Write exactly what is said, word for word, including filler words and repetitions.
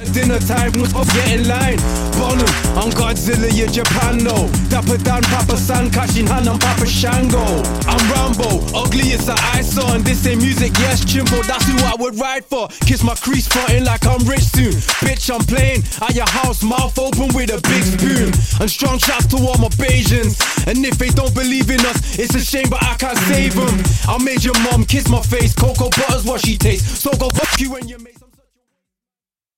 dinner time, was off get in line. Bonham, I'm Godzilla, you're Japan, no. Dapper Dan, Papa San, Kashin Han, I'm Papa Shango. I'm Rambo, ugly it's a eyesore. And this ain't music, yes, chimbo, that's who I would ride for. Kiss my crease frontin' like I'm rich soon. Bitch, I'm playing at your house, mouth open with a big spoon. And strong shots to all my Bajans. And if they don't believe in us, it's a shame, but I can't save them. I made your mom kiss my face. Cocoa butter's what she tastes. So go fuck you and your mate.